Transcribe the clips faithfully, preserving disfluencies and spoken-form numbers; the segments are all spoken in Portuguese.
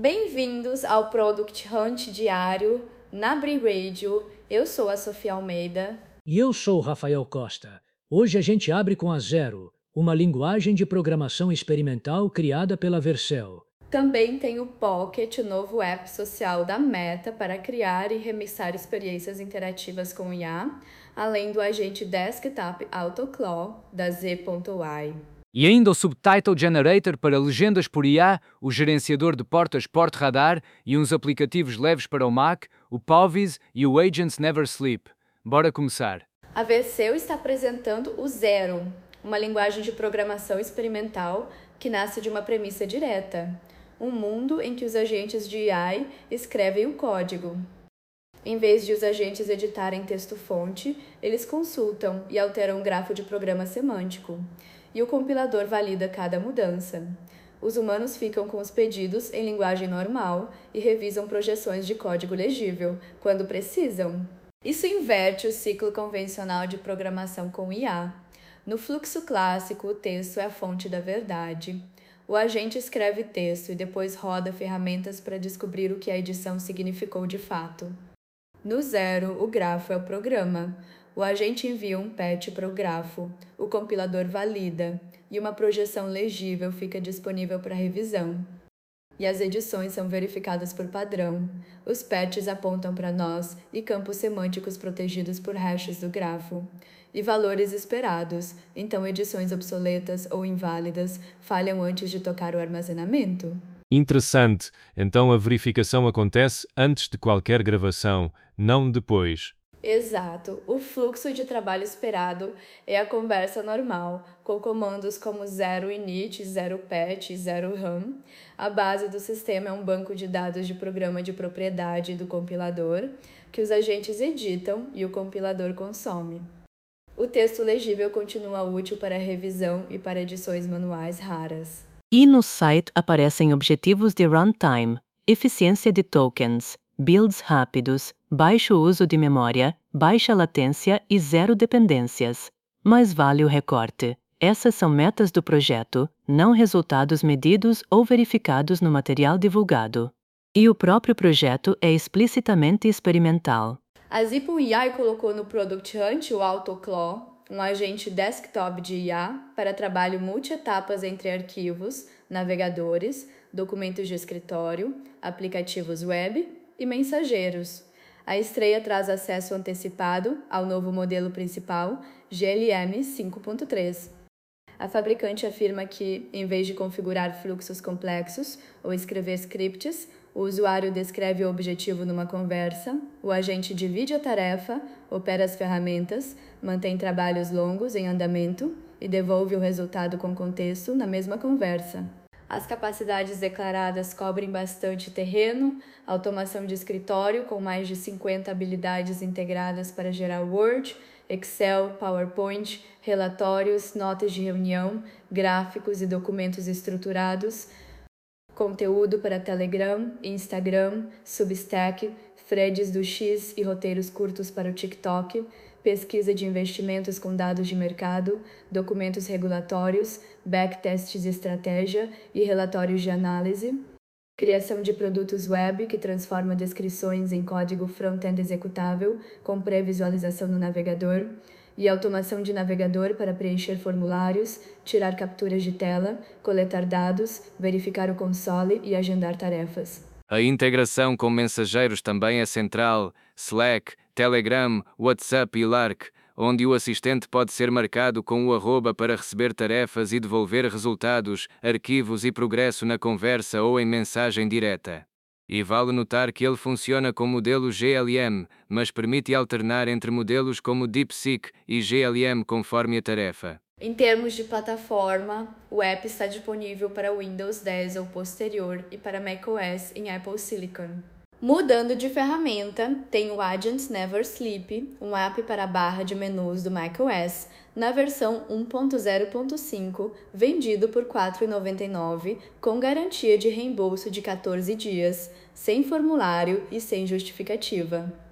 Bem-vindos ao Product Hunt diário na Bri Radio. Eu sou a Sofia Almeida. E eu sou o Rafael Costa. Hoje a gente abre com a Zero, uma linguagem de programação experimental criada pela Vercel. Também tem o Pocket, o novo app social da Meta para criar e remixar experiências interativas com I A, além do agente desktop AutoClaw da Z.ai. E ainda o Subtitle Generator para legendas por I A, o gerenciador de portas PortRadar e uns aplicativos leves para o Mac, o Powys e o Agents Never Sleep. Bora começar! A Vercel está apresentando o Zero, uma linguagem de programação experimental que nasce de uma premissa direta: um mundo em que os agentes de A I escrevem o código. Em vez de os agentes editarem texto-fonte, eles consultam e alteram o grafo de programa semântico, e o compilador valida cada mudança. Os humanos ficam com os pedidos em linguagem normal e revisam projeções de código legível, quando precisam. Isso inverte o ciclo convencional de programação com I A. No fluxo clássico, o texto é a fonte da verdade. O agente escreve texto e depois roda ferramentas para descobrir o que a edição significou de fato. No Zero, o grafo é o programa. O agente envia um patch para o grafo, o compilador valida, e uma projeção legível fica disponível para revisão. E as edições são verificadas por padrão. Os patches apontam para nós e campos semânticos protegidos por hashes do grafo. E valores esperados, então edições obsoletas ou inválidas falham antes de tocar o armazenamento. Interessante. Então a verificação acontece antes de qualquer gravação, não depois. Exato. O fluxo de trabalho esperado é a conversa normal, com comandos como zero init, zero patch, zero run. A base do sistema é um banco de dados de programa de propriedade do compilador, que os agentes editam e o compilador consome. O texto legível continua útil para revisão e para edições manuais raras. E no site aparecem objetivos de runtime, eficiência de tokens, builds rápidos, baixo uso de memória, baixa latência e zero dependências. Mas vale o recorte. Essas são metas do projeto, não resultados medidos ou verificados no material divulgado. E o próprio projeto é explicitamente experimental. A Zipo.A I colocou no Product Hunt o AutoClaw, um agente desktop de I A para trabalho multi-etapas entre arquivos, navegadores, documentos de escritório, aplicativos web e mensageiros. A estreia traz acesso antecipado ao novo modelo principal, G L M cinco ponto três. A fabricante afirma que, em vez de configurar fluxos complexos ou escrever scripts, o usuário descreve o objetivo numa conversa, o agente divide a tarefa, opera as ferramentas, mantém trabalhos longos em andamento e devolve o resultado com contexto na mesma conversa. As capacidades declaradas cobrem bastante terreno, automação de escritório com mais de cinquenta habilidades integradas para gerar Word, Excel, PowerPoint, relatórios, notas de reunião, gráficos e documentos estruturados, conteúdo para Telegram, Instagram, Substack, threads do X e roteiros curtos para o TikTok, pesquisa de investimentos com dados de mercado, documentos regulatórios, backtests de estratégia e relatórios de análise, criação de produtos web que transforma descrições em código front-end executável com pré-visualização no navegador, e automação de navegador para preencher formulários, tirar capturas de tela, coletar dados, verificar o console e agendar tarefas. A integração com mensageiros também é central: Slack, Telegram, WhatsApp e Lark, onde o assistente pode ser marcado com o arroba para receber tarefas e devolver resultados, arquivos e progresso na conversa ou em mensagem direta. E vale notar que ele funciona com modelo G L M, mas permite alternar entre modelos como DeepSeek e G L M conforme a tarefa. Em termos de plataforma, o app está disponível para Windows dez ou posterior e para macOS em Apple Silicon. Mudando de ferramenta, tem o Agents Never Sleep, um app para a barra de menus do macOS, na versão um ponto zero ponto cinco, vendido por quatro reais e noventa e nove centavos, com garantia de reembolso de quatorze dias, sem formulário e sem justificativa.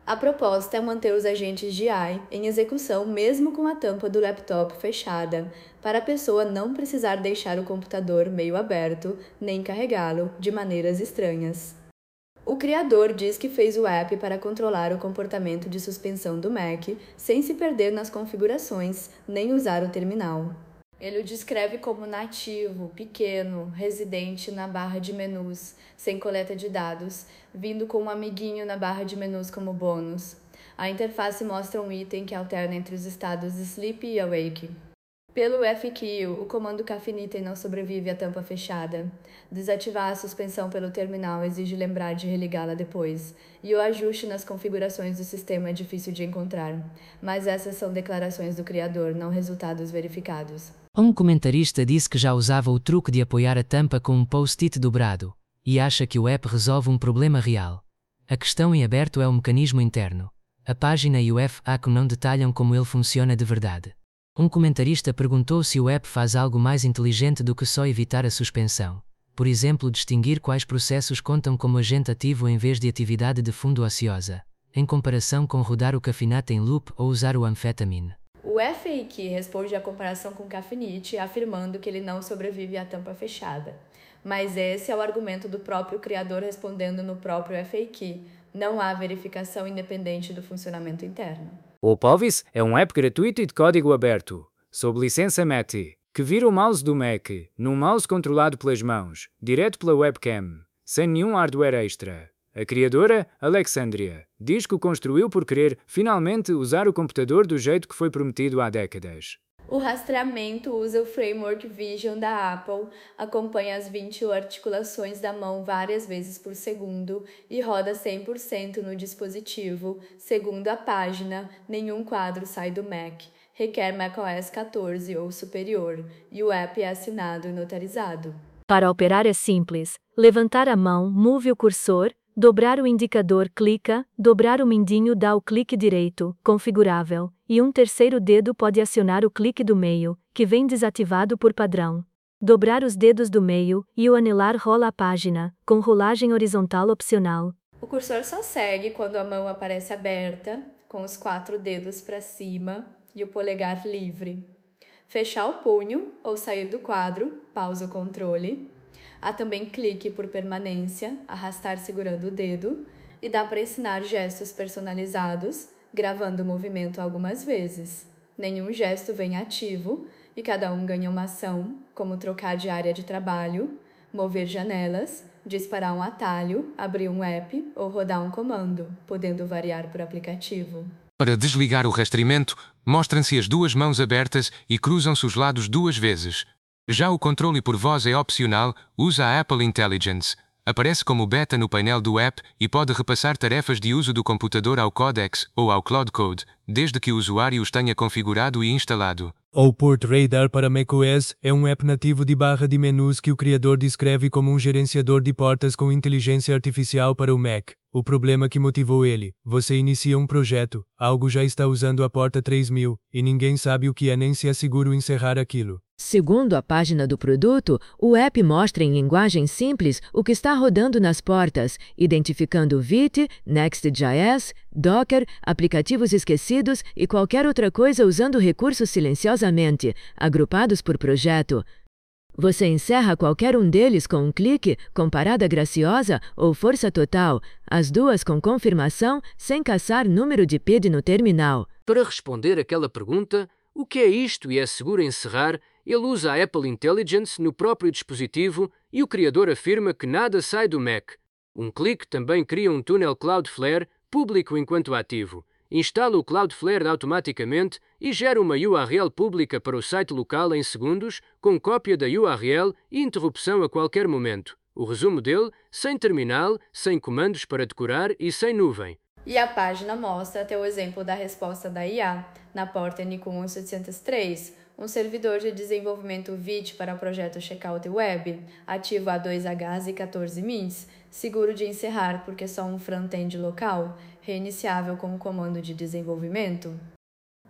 A proposta é manter os agentes de A I em execução mesmo com a tampa do laptop fechada, para a pessoa não precisar deixar o computador meio aberto nem carregá-lo de maneiras estranhas. O criador diz que fez o app para controlar o comportamento de suspensão do Mac sem se perder nas configurações nem usar o terminal. Ele o descreve como nativo, pequeno, residente na barra de menus, sem coleta de dados, vindo com um amiguinho na barra de menus como bônus. A interface mostra um item que alterna entre os estados Sleep e Awake. Pelo F Q, o comando Caffeine Item não sobrevive à tampa fechada. Desativar a suspensão pelo terminal exige lembrar de religá-la depois, e o ajuste nas configurações do sistema é difícil de encontrar. Mas essas são declarações do criador, não resultados verificados. Um comentarista disse que já usava o truque de apoiar a tampa com um post-it dobrado, e acha que o app resolve um problema real. A questão em aberto é o mecanismo interno. A página e o F A Q não detalham como ele funciona de verdade. Um comentarista perguntou se o app faz algo mais inteligente do que só evitar a suspensão. Por exemplo, distinguir quais processos contam como agente ativo em vez de atividade de fundo ociosa, em comparação com rodar o Caffeinate em loop ou usar o Amphetamine. O F A Q responde à comparação com Caffeinate, afirmando que ele não sobrevive à tampa fechada. Mas esse é o argumento do próprio criador respondendo no próprio F A Q. Não há verificação independente do funcionamento interno. O Povis é um app gratuito e de código aberto, sob licença M A T, que vira o mouse do Mac num mouse controlado pelas mãos, direto pela webcam, sem nenhum hardware extra. A criadora, Alexandria, diz que o construiu por querer, finalmente, usar o computador do jeito que foi prometido há décadas. O rastreamento usa o Framework Vision da Apple, acompanha as vinte articulações da mão várias vezes por segundo e roda cem por cento no dispositivo. Segundo a página, nenhum quadro sai do Mac, requer macOS quatorze ou superior, e o app é assinado e notarizado. Para operar é simples: levantar a mão, move o cursor, dobrar o indicador, clica, dobrar o mindinho, dá o clique direito, configurável, e um terceiro dedo pode acionar o clique do meio, que vem desativado por padrão. Dobrar os dedos do meio e o anelar rola a página, com rolagem horizontal opcional. O cursor só segue quando a mão aparece aberta, com os quatro dedos para cima e o polegar livre. Fechar o punho ou sair do quadro, pausa o controle. Há também clique por permanência, arrastar segurando o dedo, e dá para ensinar gestos personalizados, gravando o movimento algumas vezes. Nenhum gesto vem ativo e cada um ganha uma ação, como trocar de área de trabalho, mover janelas, disparar um atalho, abrir um app ou rodar um comando, podendo variar por aplicativo. Para desligar o rastreamento, mostram-se as duas mãos abertas e cruzam-se os lados duas vezes. Já o controle por voz é opcional, usa a Apple Intelligence. Aparece como beta no painel do app e pode repassar tarefas de uso do computador ao Codex ou ao Cloud Code, desde que o usuário os tenha configurado e instalado. O Port Radar para macOS é um app nativo de barra de menus que o criador descreve como um gerenciador de portas com inteligência artificial para o Mac. O problema que motivou ele: você inicia um projeto, algo já está usando a porta três mil, e ninguém sabe o que é nem se é seguro encerrar aquilo. Segundo a página do produto, o app mostra em linguagem simples o que está rodando nas portas, identificando Vite, Next.js, Docker, aplicativos esquecidos e qualquer outra coisa usando recursos silenciosamente, agrupados por projeto. Você encerra qualquer um deles com um clique, com parada graciosa ou força total, as duas com confirmação, sem caçar número de P I D no terminal. Para responder àquela pergunta, o que é isto e é seguro encerrar, ele usa a Apple Intelligence no próprio dispositivo e o criador afirma que nada sai do Mac. Um clique também cria um túnel Cloudflare, público enquanto ativo. Instala o Cloudflare automaticamente e gera uma U R L pública para o site local em segundos, com cópia da U R L e interrupção a qualquer momento. O resumo dele: sem terminal, sem comandos para decorar e sem nuvem. E a página mostra até o exemplo da resposta da I A na porta N C U um setecentos e três, um servidor de desenvolvimento Vite para o projeto Checkout Web, ativo a dois Hs e quatorze mins, seguro de encerrar porque é só um front-end local, reiniciável com o comando de desenvolvimento.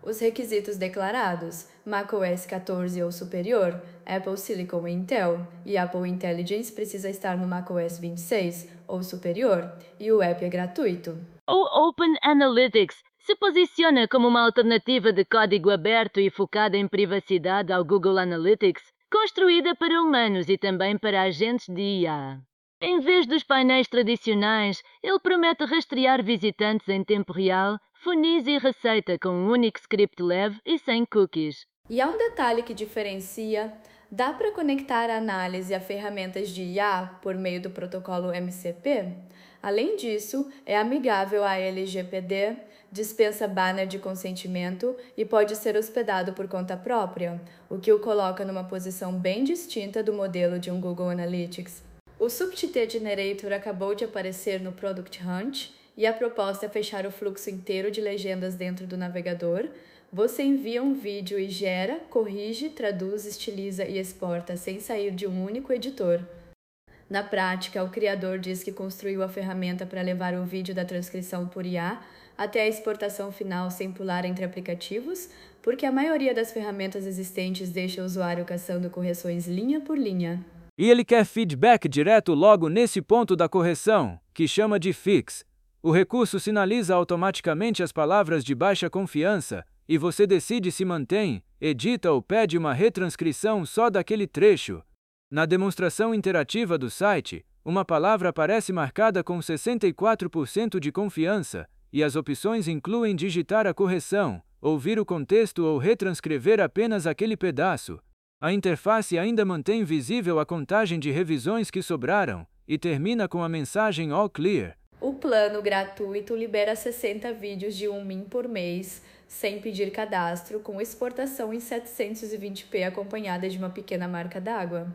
Os requisitos declarados: macOS quatorze ou superior, Apple Silicon e Intel, e Apple Intelligence precisa estar no macOS vinte e seis ou superior, e o app é gratuito. O Open Analytics se posiciona como uma alternativa de código aberto e focada em privacidade ao Google Analytics, construída para humanos e também para agentes de I A. Em vez dos painéis tradicionais, ele promete rastrear visitantes em tempo real, funis e receita com um único script leve e sem cookies. E há um detalhe que diferencia: dá para conectar a análise a ferramentas de I A por meio do protocolo M C P? Além disso, é amigável à L G P D, dispensa banner de consentimento e pode ser hospedado por conta própria, o que o coloca numa posição bem distinta do modelo de um Google Analytics. O Subtitle Generator acabou de aparecer no Product Hunt e a proposta é fechar o fluxo inteiro de legendas dentro do navegador. Você envia um vídeo e gera, corrige, traduz, estiliza e exporta sem sair de um único editor. Na prática, o criador diz que construiu a ferramenta para levar o vídeo da transcrição por I A até a exportação final sem pular entre aplicativos, porque a maioria das ferramentas existentes deixa o usuário caçando correções linha por linha. E ele quer feedback direto logo nesse ponto da correção, que chama de fix. O recurso sinaliza automaticamente as palavras de baixa confiança, e você decide se mantém, edita ou pede uma retranscrição só daquele trecho. Na demonstração interativa do site, uma palavra aparece marcada com sessenta e quatro por cento de confiança, e as opções incluem digitar a correção, ouvir o contexto ou retranscrever apenas aquele pedaço. A interface ainda mantém visível a contagem de revisões que sobraram, e termina com a mensagem All Clear. O plano gratuito libera sessenta vídeos de um min por mês, sem pedir cadastro, com exportação em setecentos e vinte p acompanhada de uma pequena marca d'água.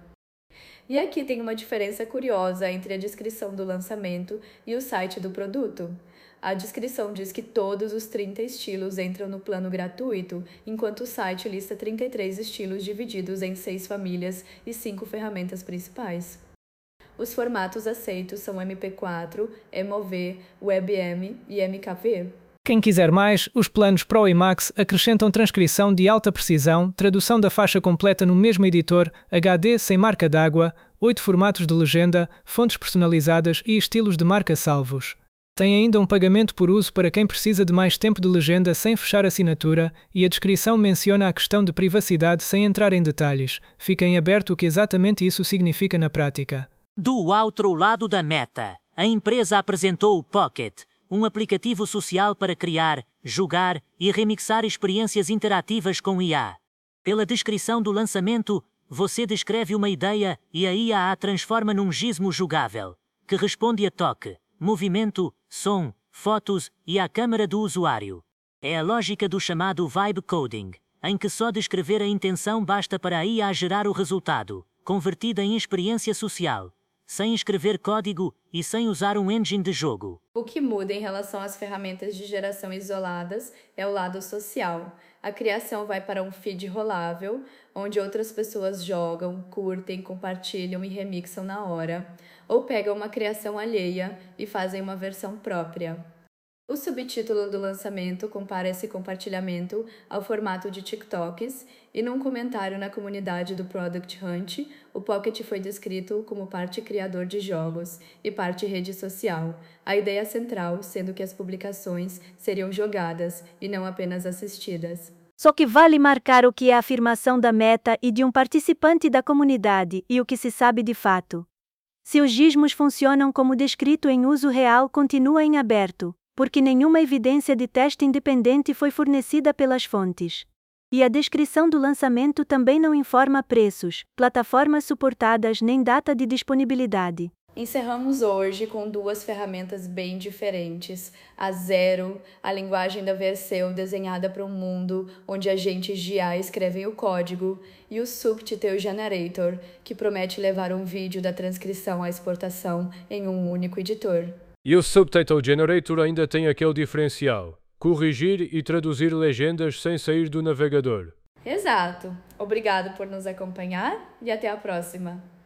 E aqui tem uma diferença curiosa entre a descrição do lançamento e o site do produto. A descrição diz que todos os trinta estilos entram no plano gratuito, enquanto o site lista trinta e três estilos divididos em seis famílias e cinco ferramentas principais. Os formatos aceitos são M P quatro, M O V, WebM e M K V. Quem quiser mais, os planos Pro e Max acrescentam transcrição de alta precisão, tradução da faixa completa no mesmo editor, H D sem marca d'água, oito formatos de legenda, fontes personalizadas e estilos de marca salvos. Tem ainda um pagamento por uso para quem precisa de mais tempo de legenda sem fechar assinatura, e a descrição menciona a questão de privacidade sem entrar em detalhes. Fica em aberto o que exatamente isso significa na prática. Do outro lado da meta, a empresa apresentou o Pocket, um aplicativo social para criar, jogar e remixar experiências interativas com I A. Pela descrição do lançamento, você descreve uma ideia e a I A a transforma num gizmo jogável, que responde a toque, movimento, som, fotos e à câmera do usuário. É a lógica do chamado Vibe Coding, em que só descrever a intenção basta para a I A gerar o resultado, convertida em experiência social, sem escrever código e sem usar um engine de jogo. O que muda em relação às ferramentas de geração isoladas é o lado social. A criação vai para um feed rolável, onde outras pessoas jogam, curtem, compartilham e remixam na hora, ou pegam uma criação alheia e fazem uma versão própria. O subtítulo do lançamento compara esse compartilhamento ao formato de TikToks, e num comentário na comunidade do Product Hunt, o Pocket foi descrito como parte criador de jogos e parte rede social, a ideia central sendo que as publicações seriam jogadas e não apenas assistidas. Só que vale marcar o que é a afirmação da meta e de um participante da comunidade e o que se sabe de fato. Se os gizmos funcionam como descrito em uso real, continua em aberto, porque nenhuma evidência de teste independente foi fornecida pelas fontes. E a descrição do lançamento também não informa preços, plataformas suportadas nem data de disponibilidade. Encerramos hoje com duas ferramentas bem diferentes. A Zero, a linguagem da Vercel desenhada para um mundo onde agentes de I A escrevem o código, e o Subtitle Generator, que promete levar um vídeo da transcrição à exportação em um único editor. E o Subtitle Generator ainda tem aquele diferencial: corrigir e traduzir legendas sem sair do navegador. Exato. Obrigado por nos acompanhar e até a próxima.